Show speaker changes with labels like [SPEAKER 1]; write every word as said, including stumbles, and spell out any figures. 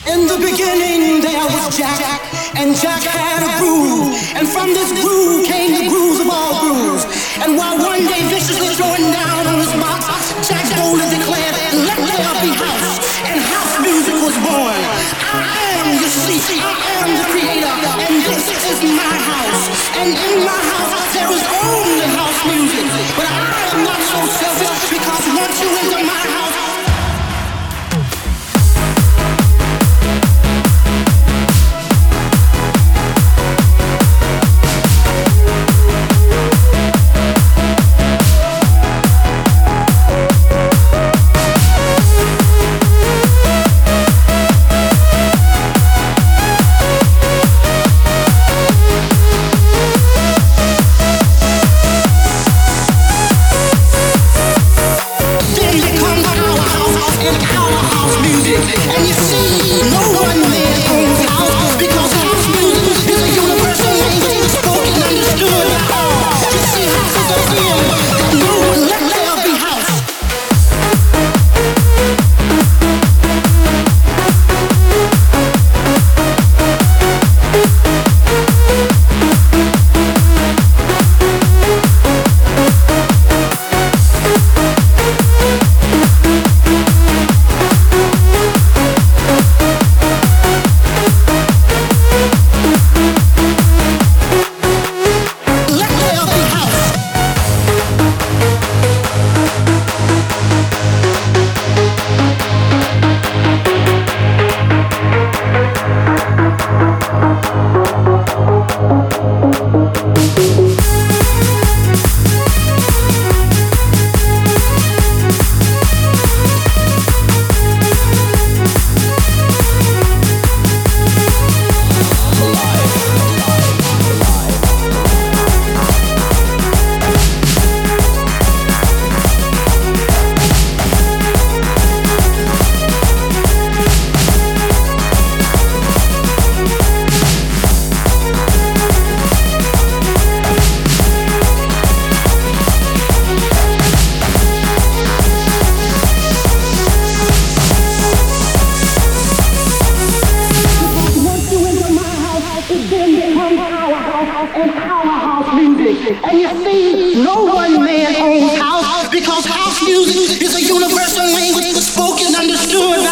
[SPEAKER 1] In the beginning there was Jack, and Jack had a groove, and from this groove came the grooves of all grooves. And while one day viciously throwing down on his box, Jack boldly declared, "Let there be house," and house music was born. I am, you see, I am the creator, and this is my house. And in my house there is only house music. But I am not so selfish, because once you enter my house, and you see, no one man owns house, because house music is a universal language spoken, understood.